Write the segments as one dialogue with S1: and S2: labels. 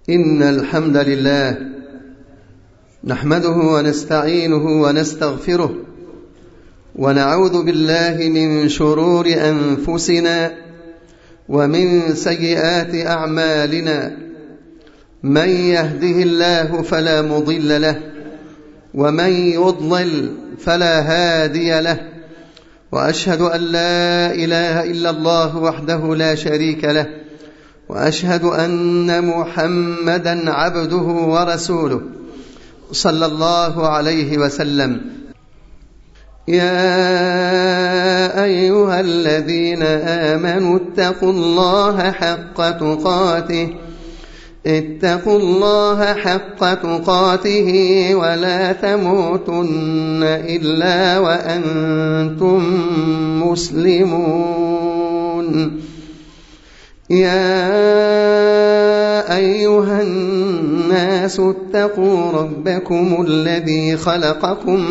S1: إن الحمد لله نحمده ونستعينه ونستغفره ونعوذ بالله من شرور أنفسنا ومن سيئات أعمالنا. من يهده الله فلا مضل له ومن يضلل فلا هادي له، وأشهد أن لا إله إلا الله وحده لا شريك له، وأشهد أن محمدا عبده ورسوله صلى الله عليه وسلم. يا أيها الذين آمنوا اتقوا الله حق تقاته ولا تموتن إلا وأنتم مسلمون. يا أيها الناس اتقوا ربكم الذي خلقكم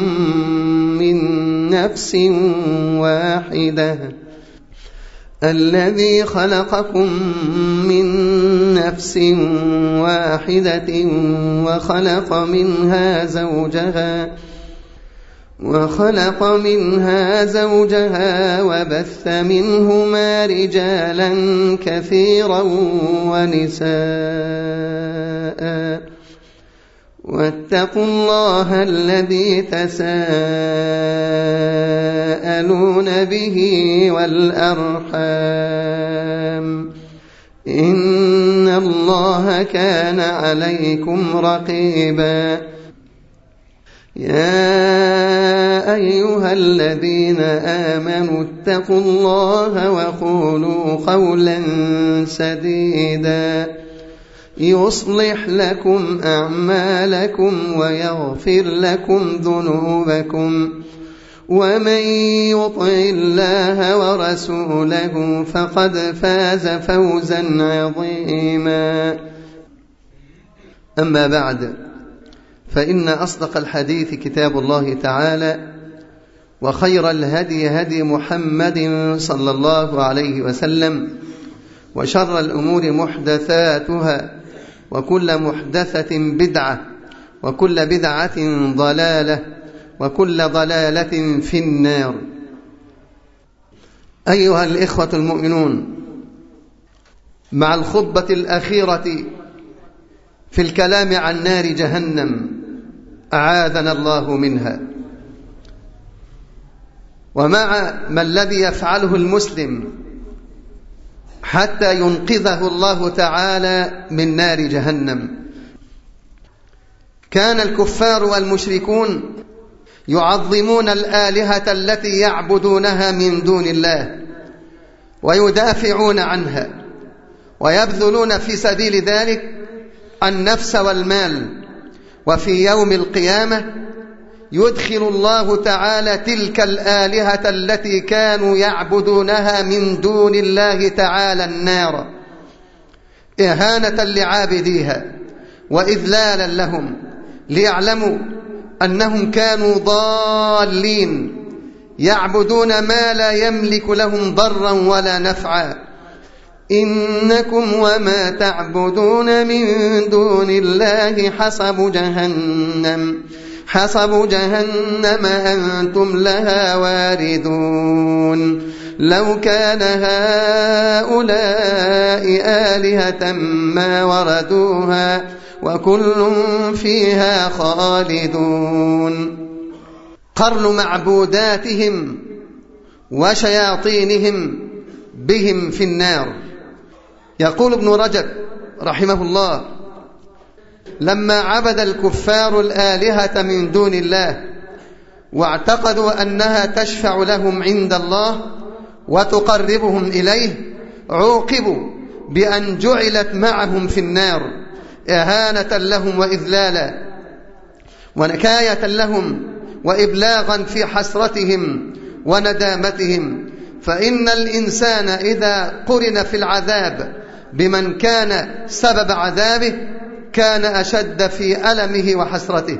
S1: من نفس واحدة وخلق منها زوجها وبث منهما رجالا كثيرا ونساء، واتقوا الله الذي تساءلون به والأرحام، إن الله كان عليكم رقيبا. يا أيها الذين آمنوا اتقوا الله وقولوا قولا سديدا يصلح لكم أعمالكم ويغفر لكم ذنوبكم، ومن يطع الله ورسوله فقد فاز فوزا عظيما. أما بعد، فإن أصدق الحديث كتاب الله تعالى، وخير الهدي هدي محمد صلى الله عليه وسلم، وشر الأمور محدثاتها، وكل محدثة بدعة، وكل بدعة ضلالة، وكل ضلالة في النار. أيها الإخوة المؤمنون، مع الخطبة الأخيرة في الكلام عن نار جهنم أعاذنا الله منها، ومع ما الذي يفعله المسلم حتى ينقذه الله تعالى من نار جهنم. كان الكفار والمشركون يعظمون الآلهة التي يعبدونها من دون الله، ويدافعون عنها، ويبذلون في سبيل ذلك النفس والمال. وفي يوم القيامة يدخل الله تعالى تلك الآلهة التي كانوا يعبدونها من دون الله تعالى النار، إهانة لعابديها وإذلالا لهم، ليعلموا أنهم كانوا ضالين يعبدون ما لا يملك لهم ضرا ولا نفعا. إنكم وما تعبدون من دون الله حصب جهنم أنتم لها واردون. لو كان هؤلاء آلهة ما وردوها وكل فيها خالدون. قرن معبوداتهم وشياطينهم بهم في النار. يقول ابن رجب رحمه الله: لما عبد الكفار الآلهة من دون الله واعتقدوا أنها تشفع لهم عند الله وتقربهم إليه، عوقبوا بأن جعلت معهم في النار إهانة لهم وإذلالا ونكاية لهم وإبلاغا في حسرتهم وندامتهم. فإن الإنسان إذا قرن في العذاب بمن كان سبب عذابه كان أشد في ألمه وحسرته.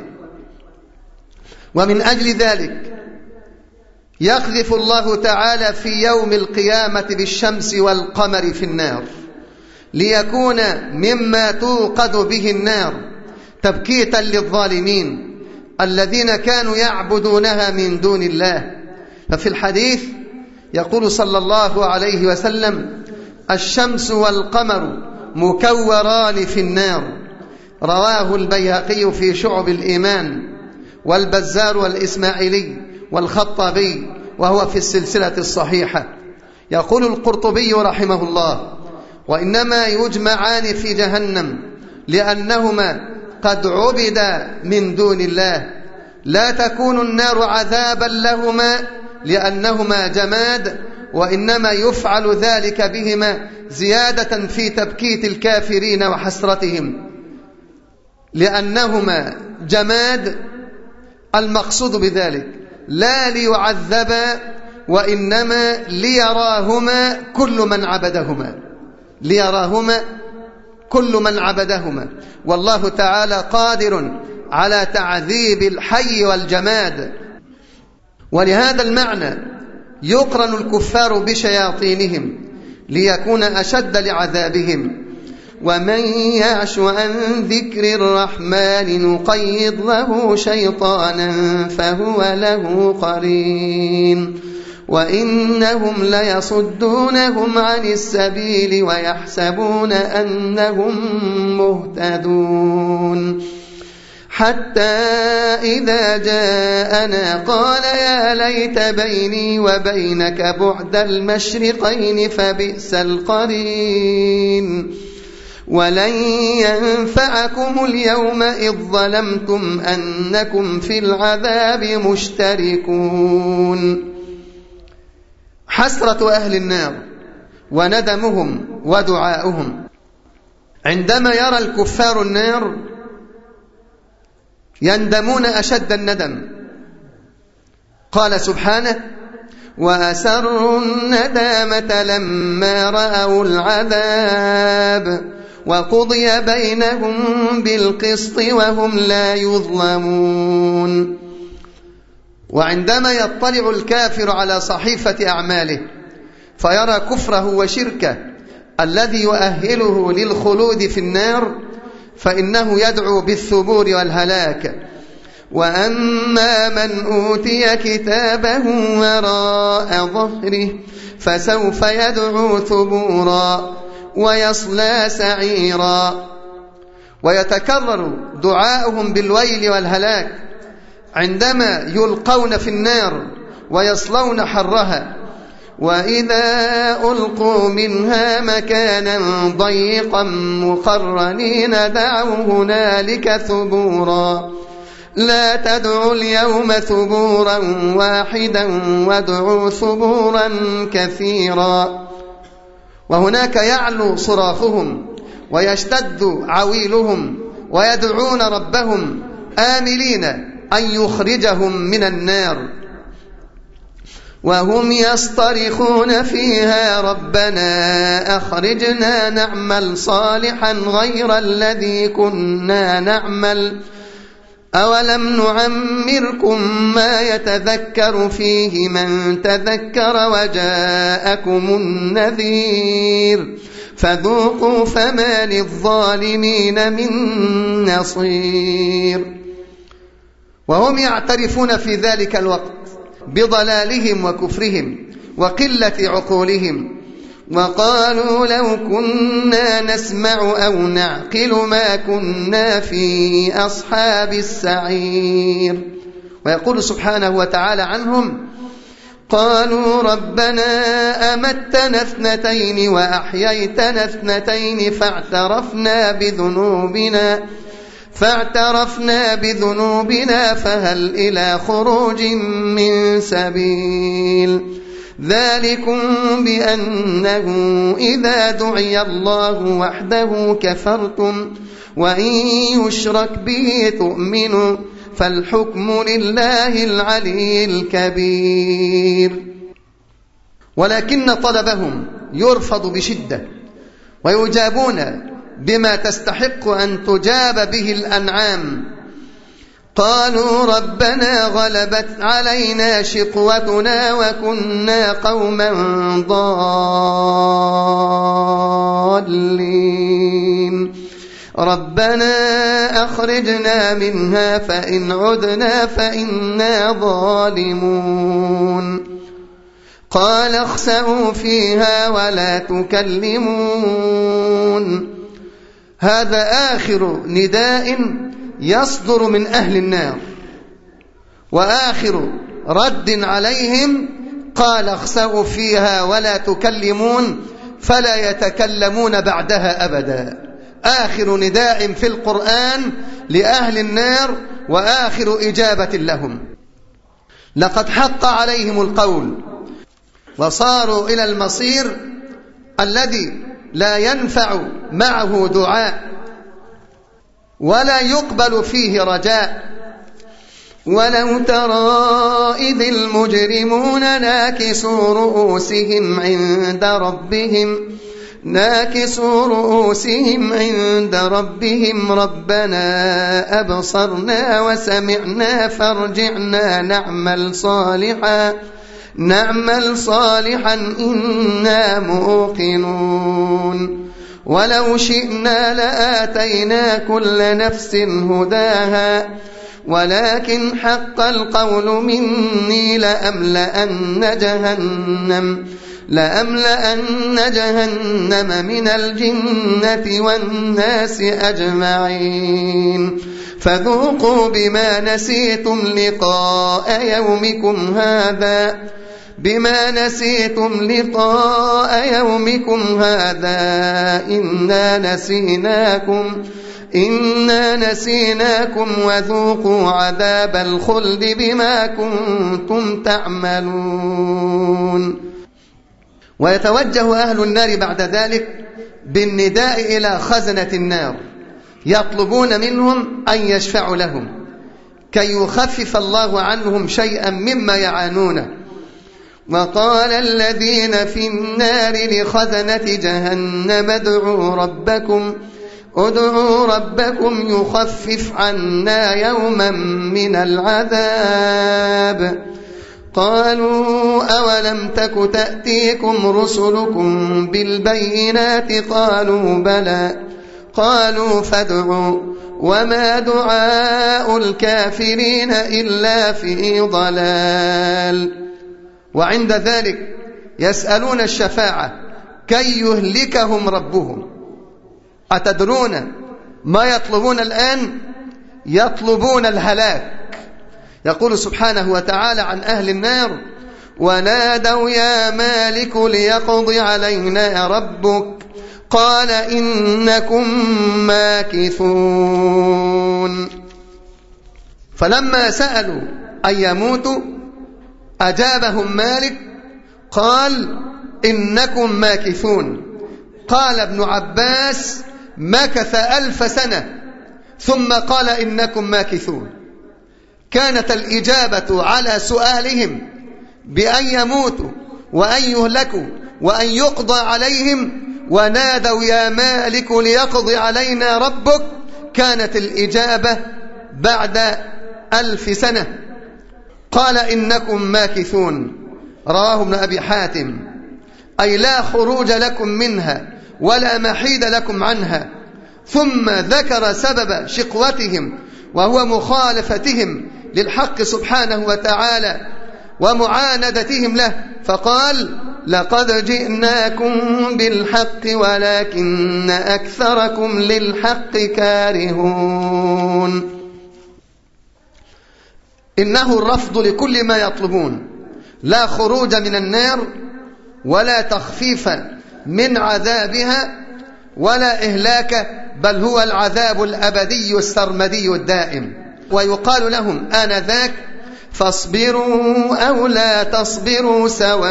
S1: ومن أجل ذلك يقذف الله تعالى في يوم القيامة بالشمس والقمر في النار ليكون مما توقد به النار تبكيتا للظالمين الذين كانوا يعبدونها من دون الله. ففي الحديث يقول صلى الله عليه وسلم: الشمس والقمر مكوران في النار. رواه البيهقي في شعب الإيمان، والبزار والإسماعيلي والخطابي، وهو في السلسلة الصحيحة. يقول القرطبي رحمه الله: وإنما يجمعان في جهنم لأنهما قد عبدا من دون الله، لا تكون النار عذابا لهما لأنهما جماد، وإنما يفعل ذلك بهما زيادة في تبكيت الكافرين وحسرتهم، لأنهما جماد. المقصود بذلك لا ليعذبا، وإنما ليراهما كل من عبدهما، ليراهما كل من عبدهما. والله تعالى قادر على تعذيب الحي والجماد. ولهذا المعنى يقرن الكفار بشياطينهم ليكون أشد لعذابهم. ومن يعش عن ذكر الرحمن نقيض له شيطانا فهو له قرين وإنهم ليصدونهم عن السبيل ويحسبون أنهم مهتدون حتى إذا جاءنا قال يا ليت بيني وبينك بعد المشرقين فبئس القرين ولن ينفعكم اليوم إذ ظلمتم أنكم في العذاب مشتركون. حسرة أهل النار وندمهم ودعاؤهم عندما يرى الكفار النار يندمون أشد الندم. قال سبحانه: وأسروا الندامة لما رأوا العذاب وقضي بينهم بالقسط وهم لا يظلمون. وعندما يطلع الكافر على صحيفة أعماله فيرى كفره وشركه الذي يؤهله للخلود في النار فإنه يدعو بالثبور والهلاك. وأما من أوتي كتابه وراء ظهره فسوف يدعو ثبورا ويصلى سعيرا. ويتكرر دعاؤهم بالويل والهلاك عندما يلقون في النار ويصلون حرها. وإذا ألقوا منها مكانا ضيقا مقرنين دعوا هنالك ثبورا لا تدعوا اليوم ثبورا واحدا وادعوا ثبورا كثيرا. وهناك يعلو صراخهم ويشتد عويلهم ويدعون ربهم آملين أن يخرجهم من النار وهم يصطرخون فيها ربنا أخرجنا نعمل صالحا غير الذي كنا نعمل أولم نعمركم ما يتذكر فيه من تذكر وجاءكم النذير فذوقوا فما للظالمين من نصير. وهم يعترفون في ذلك الوقت بضلالهم وكفرهم وقلة عقولهم وقالوا لو كنا نسمع أو نعقل ما كنا في أصحاب السعير. ويقول سبحانه وتعالى عنهم: قالوا ربنا أمتنا اثنتين وأحييتنا اثنتين فاعترفنا بذنوبنا فهل إلى خروج من سبيل ذلكم بأنه إذا دعي الله وحده كفرتم وإن يشرك به تؤمنوا فالحكم لله العلي الكبير. ولكن طلبهم يرفض بشدة ويجابون بما تستحق أن تجاب به الأنعام. قالوا ربنا غلبت علينا شقوتنا وكنا قوما الضالين ربنا أخرجنا منها فإن عدنا فإنا ظالمون قال اخسئوا فيها ولا تكلمون. هذا آخر نداء يصدر من أهل النار وآخر رد عليهم، قال اخسئوا فيها ولا تكلمون، فلا يتكلمون بعدها أبدا. آخر نداء في القرآن لأهل النار وآخر إجابة لهم. لقد حق عليهم القول وصاروا إلى المصير الذي لا ينفع معه دعاء ولا يقبل فيه رجاء. ولو ترى إذ المجرمون ناكسوا رؤوسهم عند ربهم ربنا أبصرنا وسمعنا فارجعنا نعمل صالحا إنا موقنون ولو شئنا لآتينا كل نفس هداها ولكن حق القول مني لأملأن جهنم من الجنة والناس أجمعين فذوقوا بما نسيتم لقاء يومكم هذا إنا نسيناكم وذوقوا عذاب الخلد بما كنتم تعملون. ويتوجه أهل النار بعد ذلك بالنداء إلى خزنة النار يطلبون منهم أن يشفعوا لهم كي يخفف الله عنهم شيئا مما يعانونه. وقال الذين في النار لخزنة جهنم ادعوا ربكم يخفف عنا يوما من العذاب. قالوا أولم تك تأتيكم رسلكم بالبينات قالوا بلى قالوا فادعوا وما دعاء الكافرين إلا في ضلال. وعند ذلك يسألون الشفاعة كي يهلكهم ربهم. أتدرون ما يطلبون الآن؟ يطلبون الهلاك. يقول سبحانه وتعالى عن أهل النار ونادوا يا مالك ليقض علينا ربك قال إنكم ماكثون. فلما سألوا أن يموتوا أجابهم مالك قال إنكم ماكثون. قال ابن عباس مكث 1000 سنة ثم قال إنكم ماكثون. كانت الإجابة على سؤالهم بأن يموتوا وأن يهلكوا وأن يقضى عليهم ونادوا يا مالك ليقضي علينا ربك، كانت الإجابة بعد 1000 سنة. قال إنكم ماكثون. رواه ابن أبي حاتم، أي لا خروج لكم منها ولا محيد لكم عنها. ثم ذكر سبب شقوتهم وهو مخالفتهم للحق سبحانه وتعالى ومعاندتهم له، فقال لقد جئناكم بالحق ولكن أكثركم للحق كارهون. إنه الرفض لكل ما يطلبون، لا خروج من النار ولا تخفيف من عذابها ولا إهلاك، بل هو العذاب الأبدي السرمدي الدائم. ويقال لهم آنذاك فاصبروا أو لا تصبروا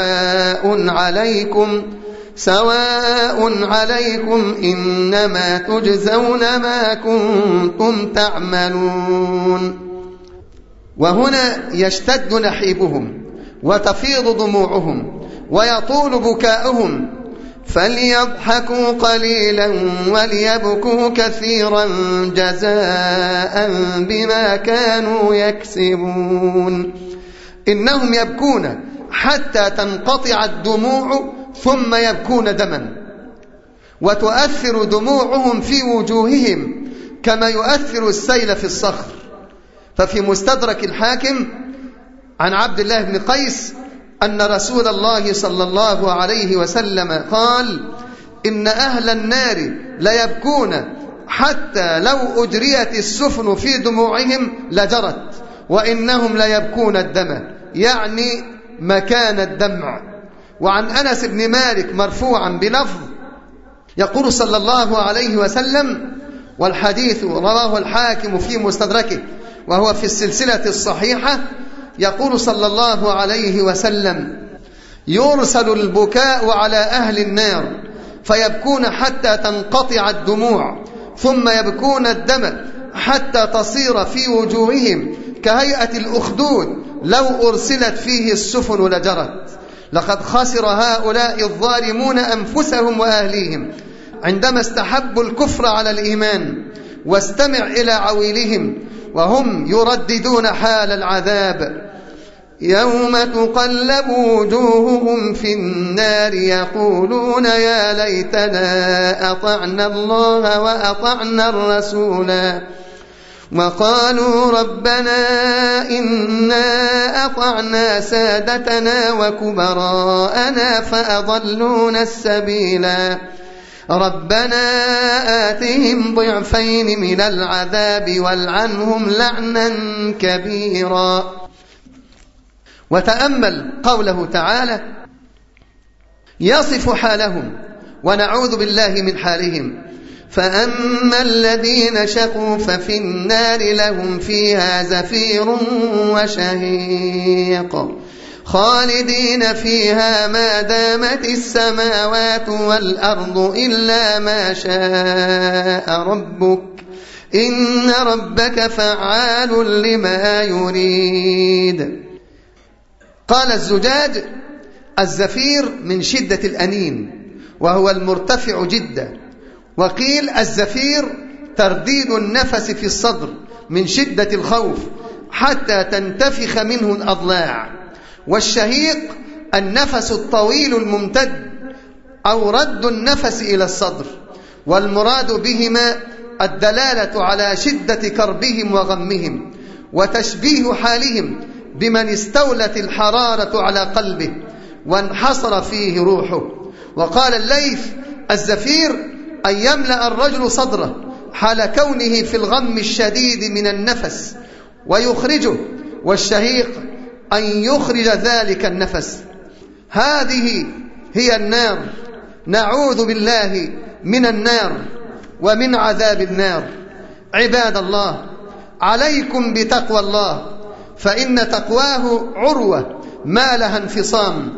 S1: سواء عليكم إنما تجزون ما كنتم تعملون. وهنا يشتد نحيبهم وتفيض دموعهم ويطول بكاؤهم، فليضحكوا قليلا وليبكوا كثيرا جزاء بما كانوا يكسبون. إنهم يبكون حتى تنقطع الدموع ثم يبكون دما، وتؤثر دموعهم في وجوههم كما يؤثر السيل في الصخر. ففي مستدرك الحاكم عن عبد الله بن قيس أن رسول الله صلى الله عليه وسلم قال: إن أهل النار ليبكون حتى لو أجريت السفن في دموعهم لجرت، وإنهم ليبكون الدم، يعني مكان الدمع. وعن أنس بن مالك مرفوعا بلفظ يقول صلى الله عليه وسلم، والحديث رواه الحاكم في مستدركه وهو في السلسلة الصحيحة، يقول صلى الله عليه وسلم: يرسل البكاء على أهل النار فيبكون حتى تنقطع الدموع، ثم يبكون الدم حتى تصير في وجوههم كهيئة الأخدود لو أرسلت فيه السفن لجرت. لقد خسر هؤلاء الظالمون أنفسهم وأهليهم عندما استحبوا الكفر على الإيمان. واستمع إلى عويلهم وهم يرددون حال العذاب: يوم تقلب وجوههم في النار يقولون يا ليتنا أطعنا الله وأطعنا الرسولا، وقالوا ربنا إنا أطعنا سادتنا وكبراءنا فأضلونا السبيلا، ربنا آتهم ضعفين من العذاب والعنهم لعنا كبيرا. وتأمل قوله تعالى يصف حالهم ونعوذ بالله من حالهم: فأما الذين شقوا ففي النار لهم فيها زفير وشهيق خالدين فيها ما دامت السماوات والأرض إلا ما شاء ربك إن ربك فعال لما يريد. قال الزجاج: الزفير من شدة الأنين وهو المرتفع جدا. وقيل الزفير ترديد النفس في الصدر من شدة الخوف حتى تنتفخ منه الأضلاع. والشهيق النفس الطويل الممتد أو رد النفس إلى الصدر. والمراد بهما الدلالة على شدة كربهم وغمهم وتشبيه حالهم بمن استولت الحرارة على قلبه وانحصر فيه روحه. وقال الليث: الزفير أن يملأ الرجل صدره حال كونه في الغم الشديد من النفس ويخرجه، والشهيق أن يخرج ذلك النفس. هذه هي النار، نعوذ بالله من النار ومن عذاب النار. عباد الله، عليكم بتقوى الله، فإن تقواه عروة ما لها انفصام،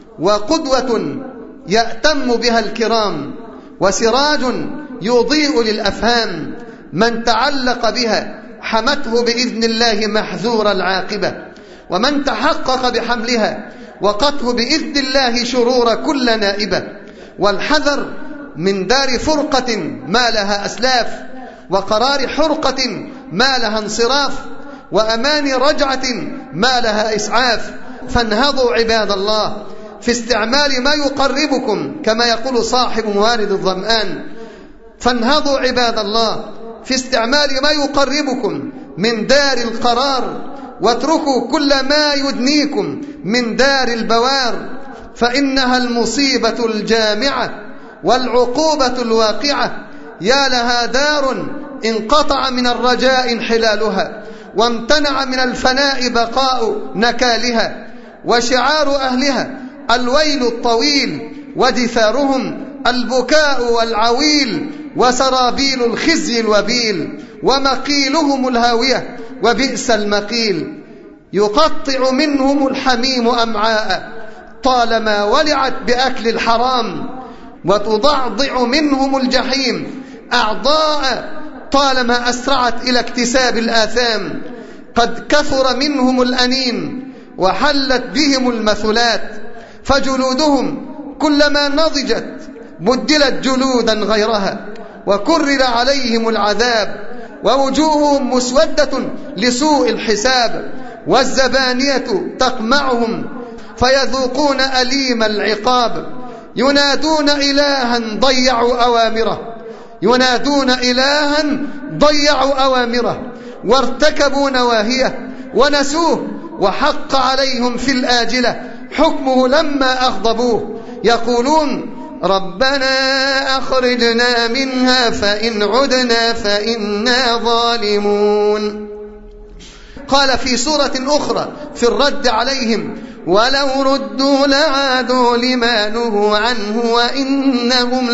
S1: وقدوة يأتم بها الكرام، وسراج يضيء للأفهام. من تعلق بها حمته بإذن الله محذور العاقبة، ومن تحقق بحملها وقته بإذن الله شرور كل نائبة. والحذر من دار فرقة ما لها أسلاف، وقرار حرقة ما لها انصراف، وأمان رجعة ما لها إسعاف. فانهضوا عباد الله في استعمال ما يقربكم، كما يقول صاحب موارد الظمآن: فانهضوا عباد الله في استعمال ما يقربكم من دار القرار، واتركوا كل ما يدنيكم من دار البوار، فإنها المصيبة الجامعة والعقوبة الواقعة. يا لها دار انقطع من الرجاء انحلالها، وامتنع من الفناء بقاء نكالها، وشعار أهلها الويل الطويل، ودثارهم البكاء والعويل، وسرابيل الخزي الوبيل، ومقيلهم الهاوية وبئس المقيل. يقطع منهم الحميم أمعاء طالما ولعت بأكل الحرام، وتضعضع منهم الجحيم أعضاء طالما أسرعت إلى اكتساب الآثام. قد كثر منهم الأنين وحلت بهم المثلات، فجلودهم كلما نضجت بدلت جلودا غيرها، وكرر عليهم العذاب، ووجوههم مسودة لسوء الحساب، والزبانية تقمعهم فيذوقون أليم العقاب. ينادون إلها ضيعوا أوامره وارتكبوا نواهيه ونسوه، وحق عليهم في الآجلة حكمه لما أغضبوه، يقولون ربنا أخرجنا منها فإن عدنا فإنا ظالمون. قال في سورة أخرى في الرد عليهم ولو ردوا لعادوا لما نهوا عنه وإنهم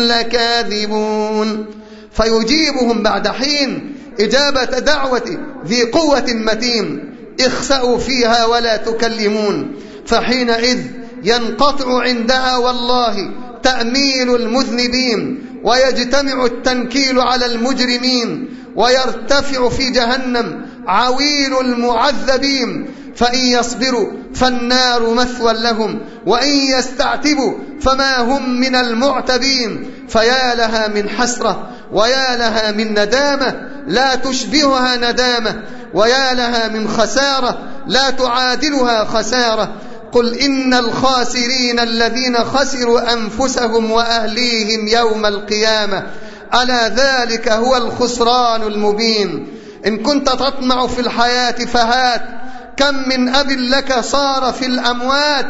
S1: لكاذبون. فيجيبهم بعد حين إجابة دعوة ذي قوة متين اخسأوا فيها ولا تكلمون. فحينئذ ينقطع عندها والله تأميل المذنبين، ويجتمع التنكيل على المجرمين، ويرتفع في جهنم عويل المعذبين. فإن يصبروا فالنار مثوى لهم، وإن يستعتبوا فما هم من المعتبين. فيا لها من حسرة ويا لها من ندامة لا تشبهها ندامة، ويا لها من خسارة لا تعادلها خسارة. قل إن الخاسرين الذين خسروا أنفسهم وأهليهم يوم القيامة ألا ذلك هو الخسران المبين. إن كنت تطمع في الحياة فهات، كم من أب لك صار في الأموات.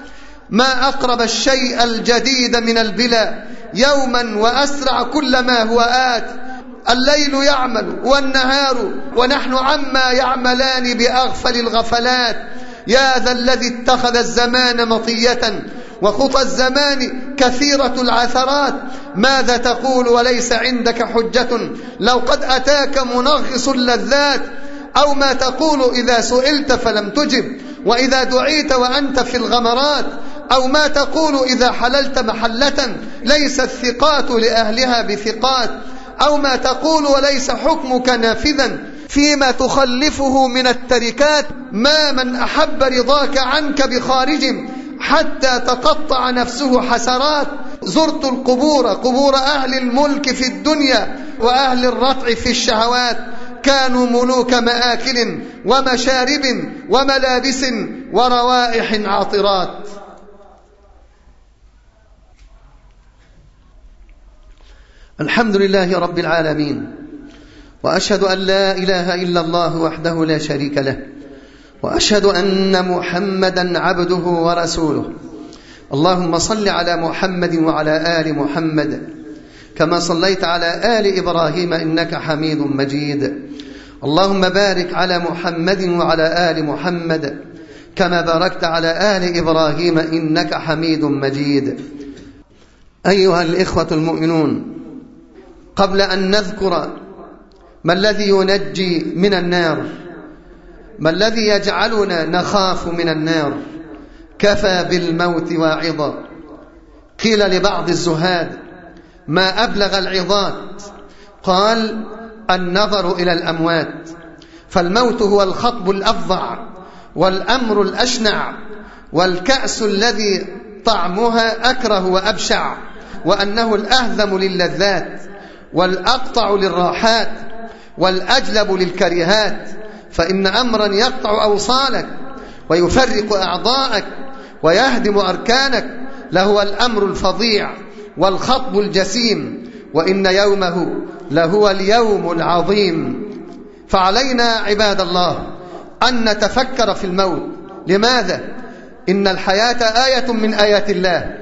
S1: ما أقرب الشيء الجديد من البلا يوما وأسرع كل ما هو آت. الليل يعمل والنهار ونحن عما يعملان بأغفل الغفلات. يا ذا الذي اتخذ الزمان مطية وخطى الزمان كثيرة العثرات. ماذا تقول وليس عندك حجة لو قد أتاك منغص اللذات؟ أو ما تقول إذا سئلت فلم تجب وإذا دعيت وأنت في الغمرات؟ أو ما تقول إذا حللت محلة ليس الثقات لأهلها بثقات؟ أو ما تقول وليس حكمك نافذا فيما تخلفه من التركات؟ ما من أحب رضاك عنك بخارج حتى تقطع نفسه حسرات. زرت القبور، قبور أهل الملك في الدنيا وأهل الرطع في الشهوات. كانوا ملوك مآكل ومشارب وملابس وروائح عاطرات. الحمد لله رب العالمين، وأشهد أن لا إله إلا الله وحده لا شريك له، وأشهد أن محمدا عبده ورسوله. اللهم صل على محمد وعلى آل محمد كما صليت على آل إبراهيم إنك حميد مجيد. اللهم بارك على محمد وعلى آل محمد كما باركت على آل إبراهيم إنك حميد مجيد. أيها الإخوة المؤمنون، قبل أن نذكر ما الذي ينجي من النار، ما الذي يجعلنا نخاف من النار، كفى بالموت واعظا. قيل لبعض الزهاد ما أبلغ العظات، قال النظر إلى الأموات. فالموت هو الخطب الأفظع والأمر الأشنع والكأس الذي طعمها أكره وأبشع، وأنه الأهذم للذات والأقطع للراحات والأجلب للكريهات. فإن أمرا يقطع أوصالك ويفرق أعضاءك ويهدم أركانك لهو الأمر الفظيع والخطب الجسيم، وإن يومه لهو اليوم العظيم. فعلينا عباد الله أن نتفكر في الموت. لماذا؟ إن الحياة آية من آيات الله،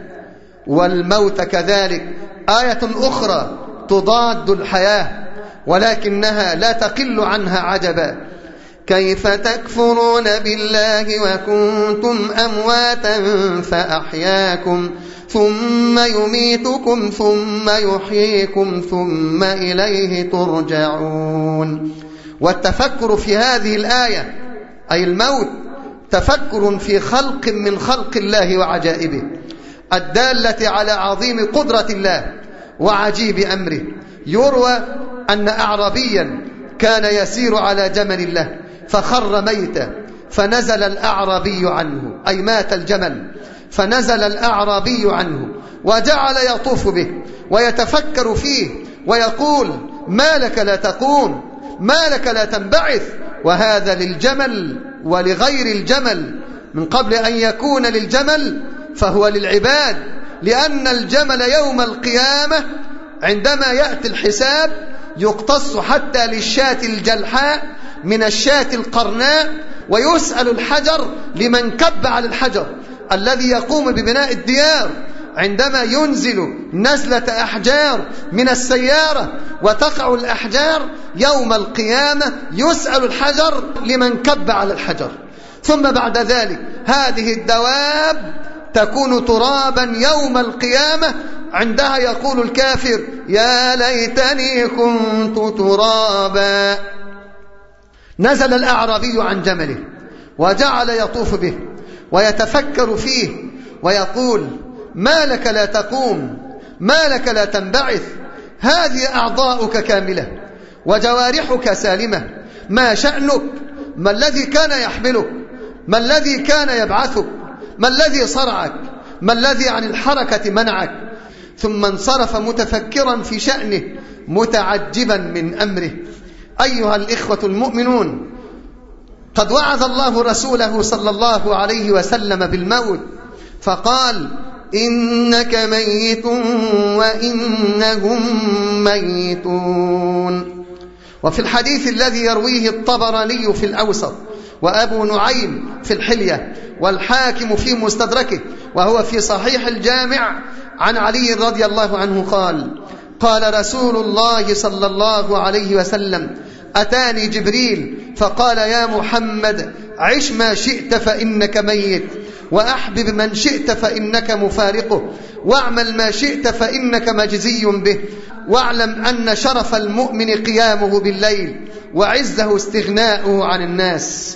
S1: والموت كذلك آية أخرى تضاد الحياة، ولكنها لا تقل عنها عجبا. كيف تكفرون بالله وكنتم أمواتا فأحياكم ثم يميتكم ثم يحييكم ثم إليه ترجعون. والتفكر في هذه الآية أي الموت تفكر في خلق من خلق الله وعجائبه الدالة على عظيم قدرة الله وعجيب أمره. يروى أن أعرابيا كان يسير على جمل له فخر ميتا، فنزل الأعرابي عنه، أي مات الجمل، فنزل الأعرابي عنه وجعل يطوف به ويتفكر فيه ويقول ما لك لا تقوم، ما لك لا تنبعث. وهذا للجمل ولغير الجمل، من قبل أن يكون للجمل فهو للعباد، لأن الجمل يوم القيامة عندما يأتي الحساب يقتص حتى للشاة الجلحاء من الشاة القرناء، ويسأل الحجر لمن كب على الحجر الذي يقوم ببناء الديار عندما ينزل نزلة أحجار من السيارة وتقع الأحجار يوم القيامة، يسأل الحجر لمن كب على الحجر. ثم بعد ذلك هذه الدواب تكون ترابا يوم القيامة، عندها يقول الكافر يا ليتني كنت ترابا. نزل الأعرابي عن جمله وجعل يطوف به ويتفكر فيه ويقول ما لك لا تقوم، ما لك لا تنبعث، هذه أعضاؤك كاملة وجوارحك سالمة، ما شأنك؟ ما الذي كان يحملك؟ ما الذي كان يبعثك؟ ما الذي صرعك؟ ما الذي عن الحركة منعك؟ ثم انصرف متفكرا في شأنه متعجبا من أمره. أيها الإخوة المؤمنون، قد وعظ الله رسوله صلى الله عليه وسلم بالموت فقال إنك ميت وإنهم ميتون. وفي الحديث الذي يرويه الطبراني في الأوسط وأبو نعيم في الحلية والحاكم في مستدركه وهو في صحيح الجامع عن علي رضي الله عنه قال رسول الله صلى الله عليه وسلم أتاني جبريل فقال يا محمد عش ما شئت فإنك ميت، وأحبب من شئت فإنك مفارقه، واعمل ما شئت فإنك مجزي به، واعلم أن شرف المؤمن قيامه بالليل وعزه استغناؤه عن الناس.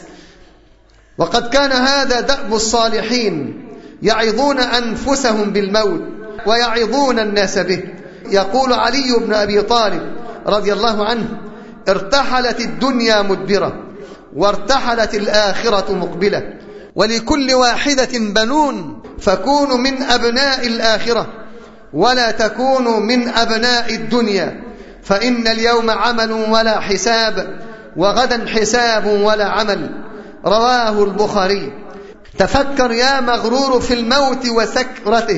S1: وقد كان هذا دأب الصالحين يعظون أنفسهم بالموت ويعظون الناس به. يقول علي بن أبي طالب رضي الله عنه ارتحلت الدنيا مدبرة وارتحلت الآخرة مقبلة، ولكل واحدة بنون فكونوا من أبناء الآخرة ولا تكونوا من أبناء الدنيا، فإن اليوم عمل ولا حساب وغدا حساب ولا عمل. رواه البخاري. تفكر يا مغرور في الموت وسكرته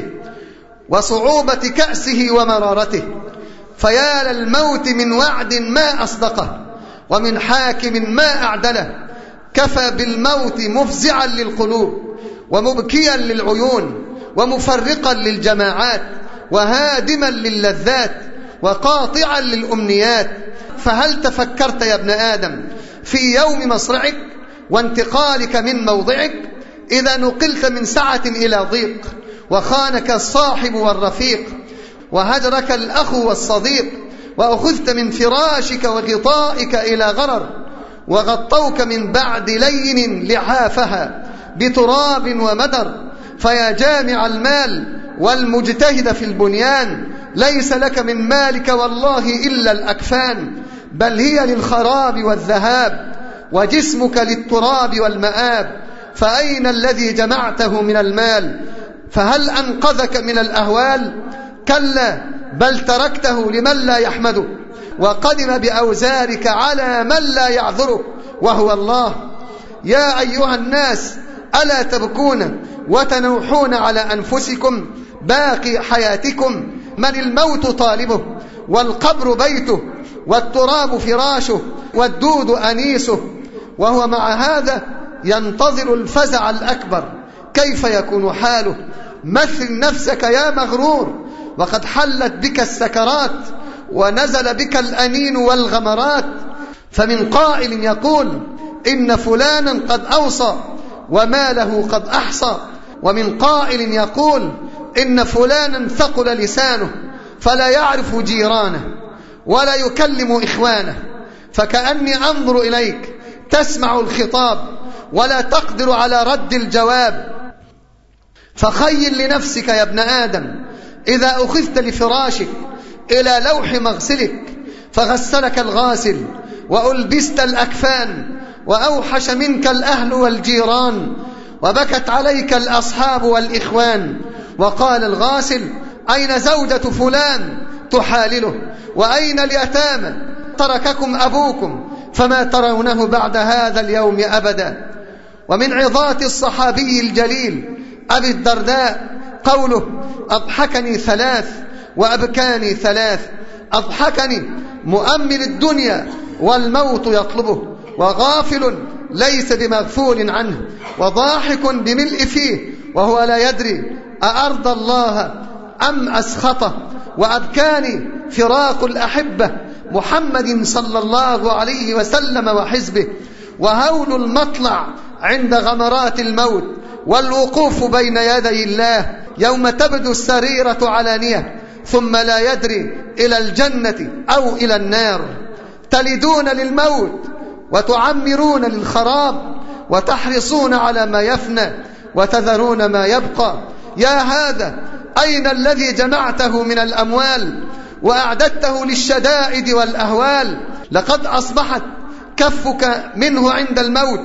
S1: وصعوبة كأسه ومرارته، فيا للموت من وعد ما أصدقه ومن حاكم ما أعدله. كفى بالموت مفزعا للقلوب ومبكيا للعيون ومفرقا للجماعات وهادما للذات وقاطعا للأمنيات. فهل تفكرت يا ابن آدم في يوم مصرعك وانتقالك من موضعك، إذا نقلت من سعة إلى ضيق وخانك الصاحب والرفيق وهجرك الأخ والصديق، وأخذت من فراشك وغطائك إلى غرر، وغطوك من بعد لين لحافها بتراب ومدر. فيا جامع المال والمجتهد في البنيان، ليس لك من مالك والله إلا الأكفان، بل هي للخراب والذهاب، وجسمك للتراب والمآب. فأين الذي جمعته من المال؟ فهل أنقذك من الأهوال؟ كلا، بل تركته لمن لا يحمده، وقدم بأوزارك على من لا يعذرك وهو الله. يا أيها الناس، ألا تبكون وتنوحون على أنفسكم باقي حياتكم؟ من الموت طالبه والقبر بيته والتراب فراشه والدود أنيسه، وهو مع هذا ينتظر الفزع الأكبر. كيف يكون حاله؟ مثل نفسك يا مغرور، وقد حلت بك السكرات ونزل بك الأنين والغمرات. فمن قائل يقول إن فلانا قد أوصى وماله قد أحصى، ومن قائل يقول إن فلانا ثقل لسانه فلا يعرف جيرانه ولا يكلم إخوانه. فكأني أنظر إليك تسمع الخطاب ولا تقدر على رد الجواب. فخيل لنفسك يا ابن آدم إذا أخذت لفراشك إلى لوح مغسلك فغسلك الغاسل وألبست الأكفان وأوحش منك الأهل والجيران وبكت عليك الأصحاب والإخوان، وقال الغاسل أين زوجة فلان تحالله، وأين اليتامى، ترككم أبوكم فما ترونه بعد هذا اليوم أبدا. ومن عظات الصحابي الجليل أبي الدرداء قوله أضحكني ثلاث وأبكاني ثلاث. أضحكني مؤمل الدنيا والموت يطلبه، وغافل ليس بمغفول عنه، وضاحك بملء فيه وهو لا يدري أأرضى الله أم أسخطه. وأبكاني فراق الأحبة محمد صلى الله عليه وسلم وحزبه، وهول المطلع عند غمرات الموت، والوقوف بين يدي الله يوم تبدو السريرة علانية ثم لا يدري إلى الجنة أو إلى النار. تلدون للموت وتعمرون للخراب، وتحرصون على ما يفنى وتذرون ما يبقى. يا هذا أين الذي جمعته من الأموال وأعددته للشدائد والأهوال؟ لقد أصبحت كفك منه عند الموت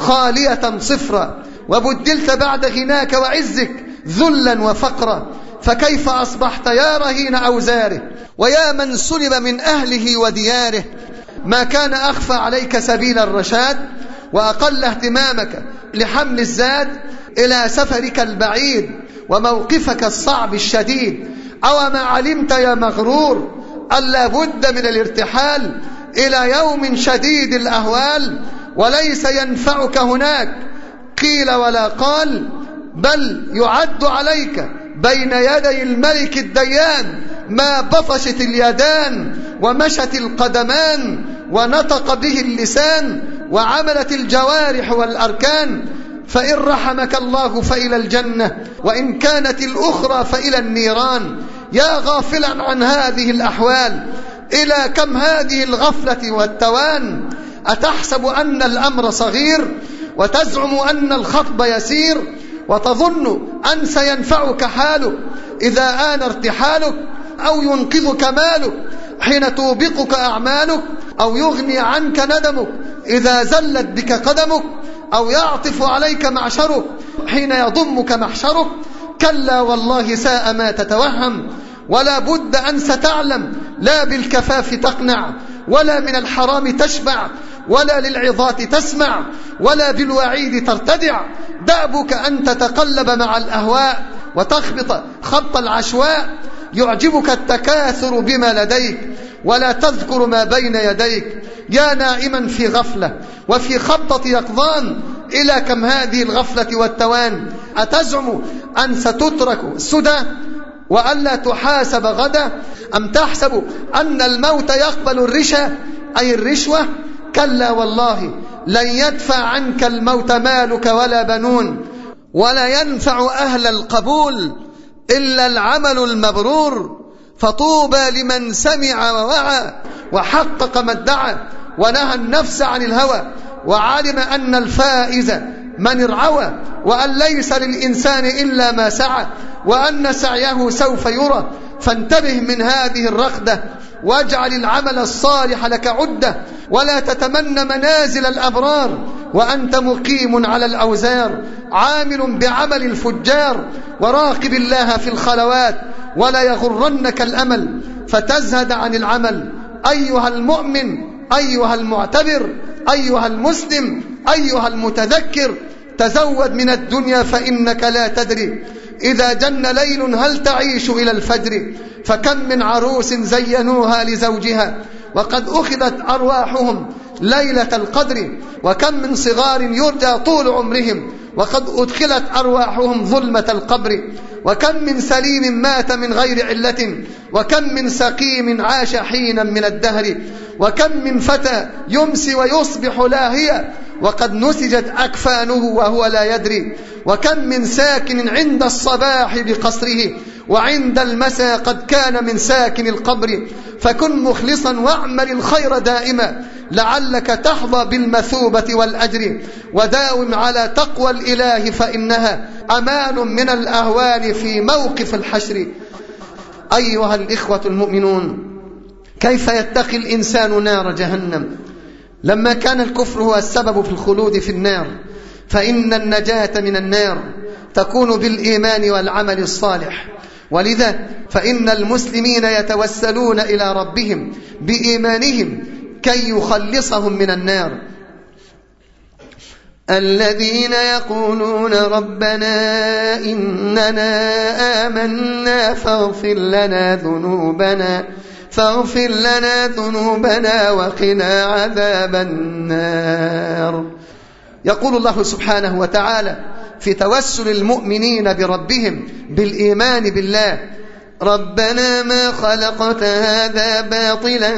S1: خالية صفرا، وبدلت بعد غناك وعزك ذلا وفقرا. فكيف أصبحت يا رهين أوزاره، ويا من سلب من أهله ودياره؟ ما كان أخفى عليك سبيل الرشاد وأقل اهتمامك لحمل الزاد إلى سفرك البعيد وموقفك الصعب الشديد. أو ما علمت يا مغرور ألا بد من الارتحال إلى يوم شديد الأهوال، وليس ينفعك هناك قيل ولا قال، بل يعد عليك بين يدي الملك الديان ما بطشت اليدان ومشت القدمان ونطق به اللسان وعملت الجوارح والأركان. فإن رحمك الله فإلى الجنة، وإن كانت الأخرى فإلى النيران. يا غافلا عن هذه الأحوال، إلى كم هذه الغفلة والتوان؟ أتحسب أن الأمر صغير وتزعم أن الخطب يسير، وتظن أن سينفعك حالك إذا آن ارتحالك، أو ينقذك مالك حين توبقك أعمالك، أو يغني عنك ندمك إذا زلت بك قدمك، أو يعطف عليك معشرك حين يضمك محشرك. كلا والله ساء ما تتوهم، ولا بد أن ستعلم لا بالكفاف تقنع، ولا من الحرام تشبع، ولا للعظات تسمع، ولا بالوعيد ترتدع. دأبك أن تتقلب مع الأهواء وتخبط خبط العشواء. يعجبك التكاثر بما لديك ولا تذكر ما بين يديك. يا نائما في غفلة وفي خبطة يقظان، إلى كم هذه الغفلة والتوان؟ أتزعم أن ستترك سدى وألا تحاسب غدا؟ أم تحسب أن الموت يقبل الرشا أي الرشوة؟ كلا والله لن يدفع عنك الموت مالك ولا بنون، ولا ينفع أهل القبول إلا العمل المبرور. فطوبى لمن سمع ووعى وحقق ما ادعى، ونهى النفس عن الهوى، وعلم أن الفائز من ارعوى، وأن ليس للإنسان إلا ما سعى، وأن سعيه سوف يرى. فانتبه من هذه الرخدة، واجعل العمل الصالح لك عدة، ولا تتمنى منازل الأبرار وأنت مقيم على الأوزار، عامل بعمل الفجار. وراقب الله في الخلوات، ولا يغرنك الأمل فتزهد عن العمل. أيها المؤمن، أيها المعتبر، أيها المسلم، أيها المتذكر، تزود من الدنيا فإنك لا تدري إذا جن ليل هل تعيش إلى الفجر. فكم من عروس زينوها لزوجها وقد أخذت أرواحهم ليلة القدر، وكم من صغار يرجى طول عمرهم وقد أدخلت أرواحهم ظلمة القبر، وكم من سليم مات من غير علة، وكم من سقيم عاش حينا من الدهر، وكم من فتى يمسي ويصبح لاهيا وقد نسجت أكفانه وهو لا يدري، وكم من ساكن عند الصباح بقصره وعند المساء قد كان من ساكن القبر. فكن مخلصا واعمل الخير دائما لعلك تحظى بالمثوبة والأجر، وداوم على تقوى الإله فإنها أمان من الأهوال في موقف الحشر. أيها الإخوة المؤمنون، كيف يتقي الإنسان نار جهنم لما كان الكفر هو السبب في الخلود في النار؟ فإن النجاة من النار تكون بالإيمان والعمل الصالح، ولذا فإن المسلمين يتوسلون إلى ربهم بإيمانهم كي يخلصهم من النار. الذين يقولون ربنا إننا آمنا فاغفر لنا ذنوبنا وقنا عذاب النار. يقول الله سبحانه وتعالى في توسل المؤمنين بربهم بالإيمان بالله: ربنا ما خلقت هذا باطلا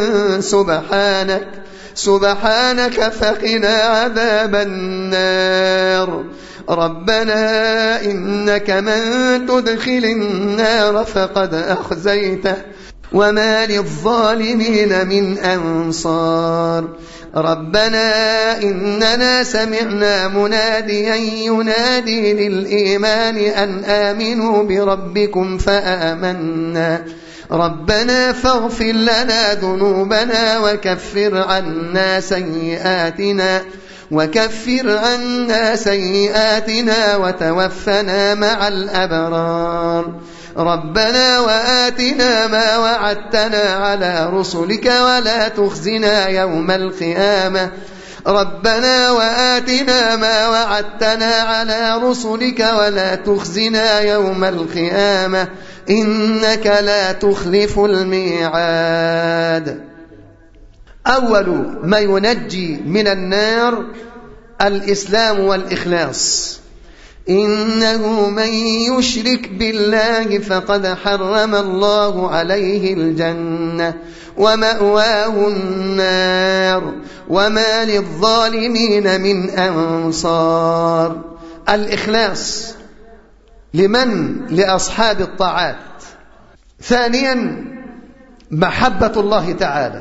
S1: سبحانك فقنا عذاب النار. ربنا إنك من تدخل النار فقد أخزيته وما للظالمين من أنصار. ربنا إننا سمعنا مناديا ينادي للإيمان أن آمنوا بربكم فآمنا. ربنا فاغفر لنا ذنوبنا وكفر عنا سيئاتنا وتوفنا مع الأبرار. ربنا وآتنا ما وعدتنا على رسلك ولا تخزنا يوم القيامة. ربنا وآتنا ما وعدتنا على رسلك ولا تخزنا يوم القيامة إنك لا تخلف الميعاد. أول ما ينجي من النار الإسلام والإخلاص. إنه من يشرك بالله فقد حرم الله عليه الجنة ومأواه النار وما للظالمين من أنصار. الإخلاص لمن؟ لأصحاب الطاعات. ثانيا محبة الله تعالى،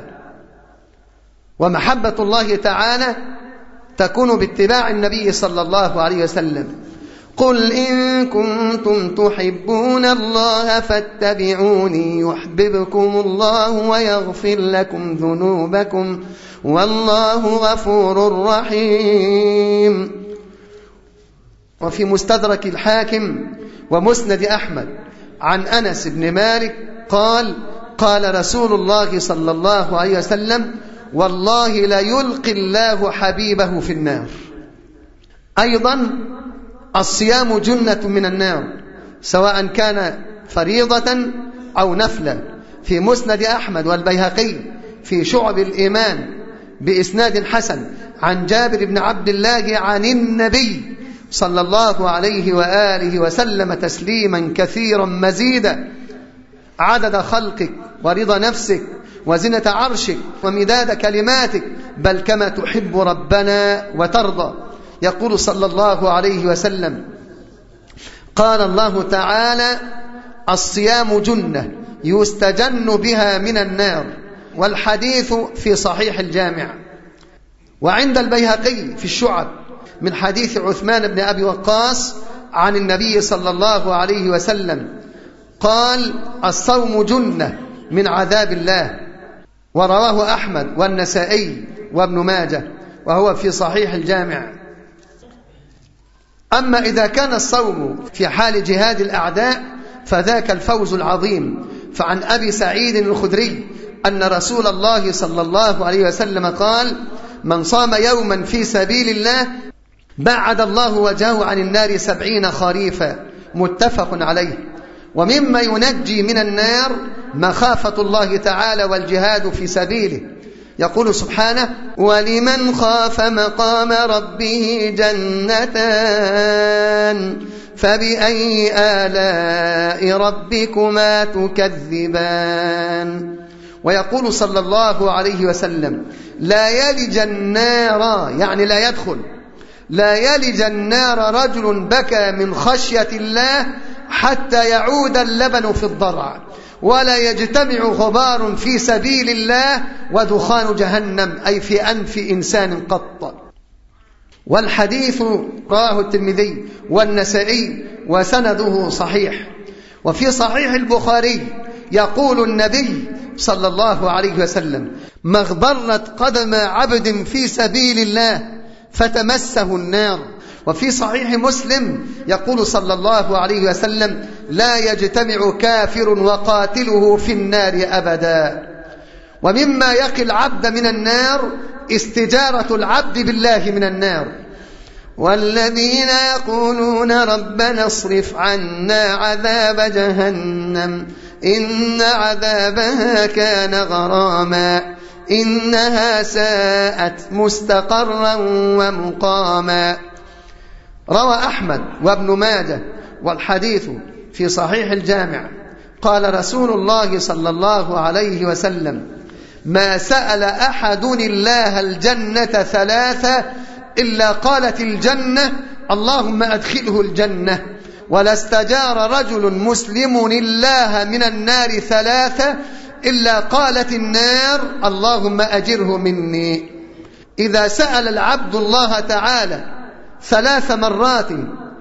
S1: ومحبة الله تعالى تكون باتباع النبي صلى الله عليه وسلم. قل إن كنتم تحبون الله فاتبعوني يحببكم الله ويغفر لكم ذنوبكم والله غفور رحيم. وفي مستدرك الحاكم ومسند أحمد عن أنس بن مالك قال: قال رسول الله صلى الله عليه وسلم: والله لا يلقي الله حبيبه في النار. أيضا الصيام جنة من النار سواء كان فريضة أو نفلا. في مسند أحمد والبيهقي في شعب الإيمان بإسناد حسن عن جابر بن عبد الله عن النبي صلى الله عليه وآله وسلم تسليما كثيرا مزيدا: عدد خلقك ورضا نفسك وزنة عرشك ومداد كلماتك بل كما تحب ربنا وترضى. يقول صلى الله عليه وسلم: قال الله تعالى: الصيام جنة يستجن بها من النار. والحديث في صحيح الجامع. وعند البيهقي في الشعب من حديث عثمان بن أبي وقاص عن النبي صلى الله عليه وسلم قال: الصوم جنة من عذاب الله. ورواه أحمد والنسائي وابن ماجه وهو في صحيح الجامع. أما إذا كان الصوم في حال جهاد الأعداء فذاك الفوز العظيم. فعن أبي سعيد الخدري أن رسول الله صلى الله عليه وسلم قال: من صام يوما في سبيل الله بعد الله وجهه عن النار 70 خريفا. متفق عليه. ومما ينجي من النار مخافة الله تعالى والجهاد في سبيله. يقول سبحانه: ولمن خاف مقام ربه جنتان فبأي آلاء ربكما تكذبان. ويقول صلى الله عليه وسلم: لا يلج النار، يعني لا يدخل، لا يلج النار رجل بكى من خشية الله حتى يعود اللبن في الضرع، ولا يجتمع غبار في سبيل الله ودخان جهنم، أي في أنف إنسان قط. والحديث رواه الترمذي والنسائي وسنده صحيح. وفي صحيح البخاري يقول النبي صلى الله عليه وسلم: ما اغبرت قدم عبد في سبيل الله فتمسه النار. وفي صحيح مسلم يقول صلى الله عليه وسلم: لا يجتمع كافر وقاتله في النار أبدا. ومما يقي العبد من النار استجارة العبد بالله من النار. والذين يقولون ربنا اصرف عنا عذاب جهنم إن عذابها كان غراما إنها ساءت مستقرا ومقاما. روى أحمد وابن ماجه والحديث في صحيح الجامع قال رسول الله صلى الله عليه وسلم: ما سأل أحد الله الجنة ثلاثة إلا قالت الجنة اللهم أدخله الجنة، ولا استجار رجل مسلم الله من النار ثلاثة إلا قالت النار اللهم أجره مني. إذا سأل العبد الله تعالى 3 مرات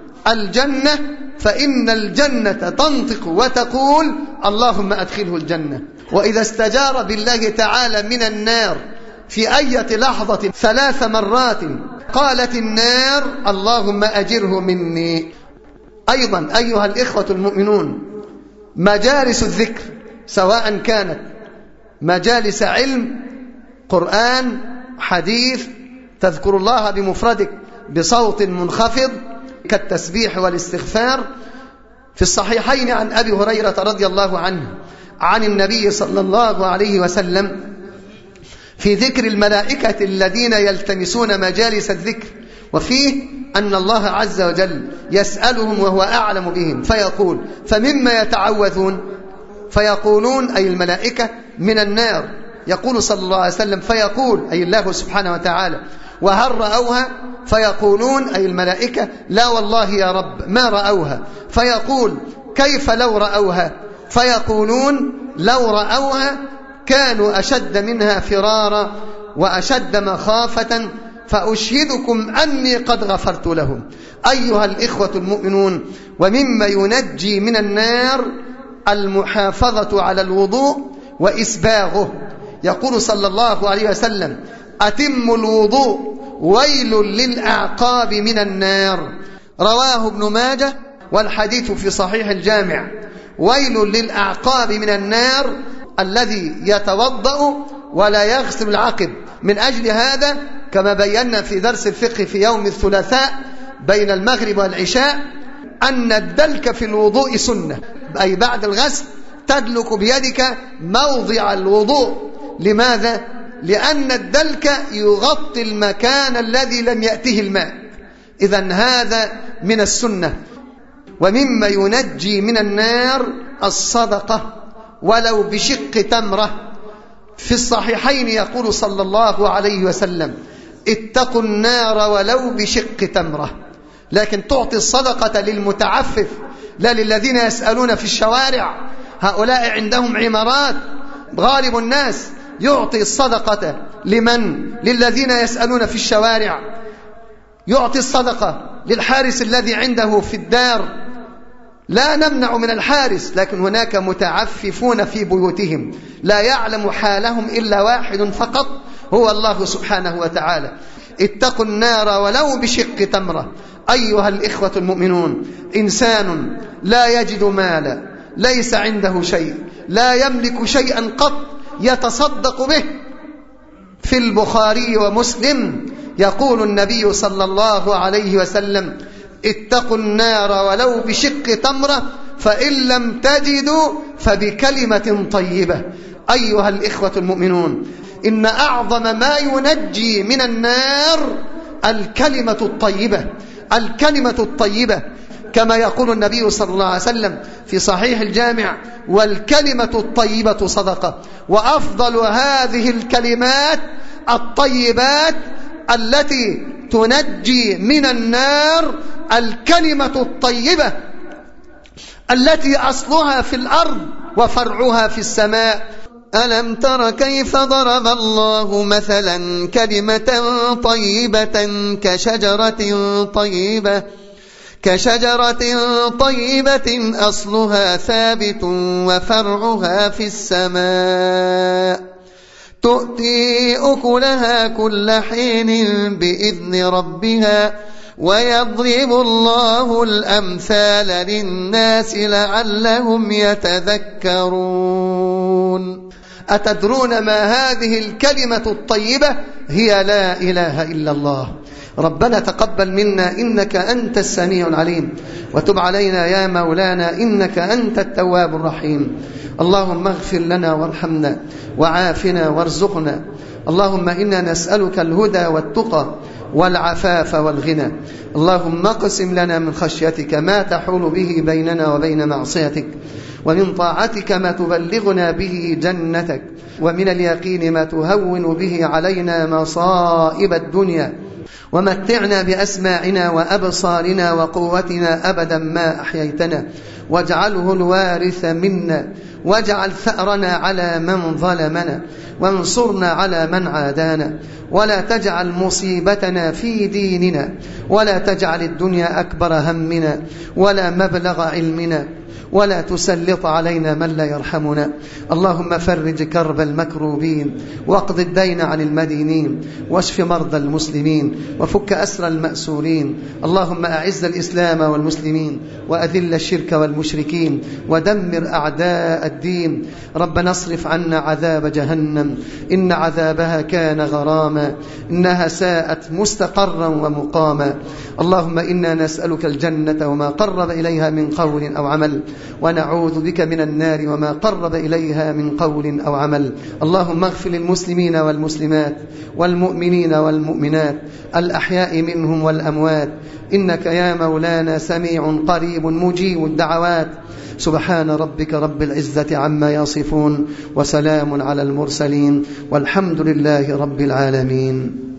S1: الجنة فإن الجنة تنطق وتقول اللهم أدخله الجنة. وإذا استجار بالله تعالى من النار في أي لحظة 3 مرات قالت النار اللهم أجره مني. أيضا أيها الإخوة المؤمنون، مجالس الذكر سواء كانت مجالس علم، قرآن، حديث، تذكر الله بمفردك بصوت منخفض كالتسبيح والاستغفار. في الصحيحين عن أبي هريرة رضي الله عنه عن النبي صلى الله عليه وسلم في ذكر الملائكة الذين يلتمسون مجالس الذكر، وفيه أن الله عز وجل يسألهم وهو أعلم بهم فيقول: فمما يتعوذون؟ فيقولون أي الملائكة: من النار. يقول صلى الله عليه وسلم فيقول أي الله سبحانه وتعالى: وهل رأوها؟ فيقولون أي الملائكة: لا والله يا رب ما رأوها. فيقول: كيف لو رأوها؟ فيقولون: لو رأوها كانوا أشد منها فرارا وأشد مخافة، فأشهدكم أني قد غفرت لهم. أيها الإخوة المؤمنون، ومما ينجي من النار المحافظة على الوضوء وإسباغه. يقول صلى الله عليه وسلم: أتموا الوضوء ويل للأعقاب من النار. رواه ابن ماجه والحديث في صحيح الجامع. ويل للأعقاب من النار الذي يتوضأ ولا يغسل العقب. من أجل هذا كما بينا في درس الفقه في يوم الثلاثاء بين المغرب والعشاء أن الدلك في الوضوء سنة، أي بعد الغسل تدلك بيدك موضع الوضوء. لماذا؟ لأن الدلك يغطي المكان الذي لم يأته الماء. إذن هذا من السنة. ومما ينجي من النار الصدقة ولو بشق تمرة. في الصحيحين يقول صلى الله عليه وسلم: اتقوا النار ولو بشق تمرة. لكن تعطي الصدقة للمتعفف لا للذين يسألون في الشوارع. هؤلاء عندهم عمارات. غالب الناس يعطي الصدقة لمن؟ للذين يسألون في الشوارع. يعطي الصدقة للحارس الذي عنده في الدار. لا نمنع من الحارس، لكن هناك متعففون في بيوتهم لا يعلم حالهم إلا واحد فقط هو الله سبحانه وتعالى. اتقوا النار ولو بشق تمرة. أيها الإخوة المؤمنون، إنسان لا يجد مالا، ليس عنده شيء، لا يملك شيئا قط يتصدق به. في البخاري ومسلم يقول النبي صلى الله عليه وسلم: اتقوا النار ولو بشق تمرة فإن لم تجدوا فبكلمة طيبة. أيها الإخوة المؤمنون، إن أعظم ما ينجي من النار الكلمة الطيبة. الكلمة الطيبة كما يقول النبي صلى الله عليه وسلم في صحيح الجامع: والكلمة الطيبة صدقة. وأفضل هذه الكلمات الطيبات التي تنجي من النار الكلمة الطيبة التي أصلها في الأرض وفرعها في السماء. ألم تر كيف ضرب الله مثلا كلمة طيبة كشجرة طيبة أصلها ثابت وفرعها في السماء تؤتي أكلها كل حين بإذن ربها ويضرب الله الأمثال للناس لعلهم يتذكرون. أتدرون ما هذه الكلمة الطيبة؟ هي لا إله إلا الله. ربنا تقبل منا إنك أنت السميع العليم، وتب علينا يا مولانا إنك أنت التواب الرحيم. اللهم اغفر لنا وارحمنا وعافنا وارزقنا. اللهم إنا نسألك الهدى والتقى والعفاف والغنى. اللهم اقسم لنا من خشيتك ما تحول به بيننا وبين معصيتك، ومن طاعتك ما تبلغنا به جنتك، ومن اليقين ما تهون به علينا مصائب الدنيا، ومتعنا بأسماعنا وأبصارنا وقوتنا أبدا ما أحييتنا، واجعله الوارث منا، واجعل ثأرنا على من ظلمنا، وانصرنا على من عادانا، ولا تجعل مصيبتنا في ديننا، ولا تجعل الدنيا أكبر همنا ولا مبلغ علمنا، ولا تسلط علينا من لا يرحمنا. اللهم فرج كرب المكروبين، واقض الدين عن المدينين، واشف مرضى المسلمين، وفك أسر المأسورين. اللهم أعز الإسلام والمسلمين، وأذل الشرك والمشركين، ودمر أعداء الدين. ربنا اصرف عنا عذاب جهنم، إن عذابها كان غراما، إنها ساءت مستقرا ومقاما. اللهم إنا نسألك الجنة وما قرب إليها من قول أو عمل، ونعوذ بك من النار وما قرب إليها من قول أو عمل. اللهم اغفر للمسلمين والمسلمات والمؤمنين والمؤمنات الأحياء منهم والأموات، إنك يا مولانا سميع قريب مجيب الدعوات. سبحان ربك رب العزة عما يصفون، وسلام على المرسلين، والحمد لله رب العالمين.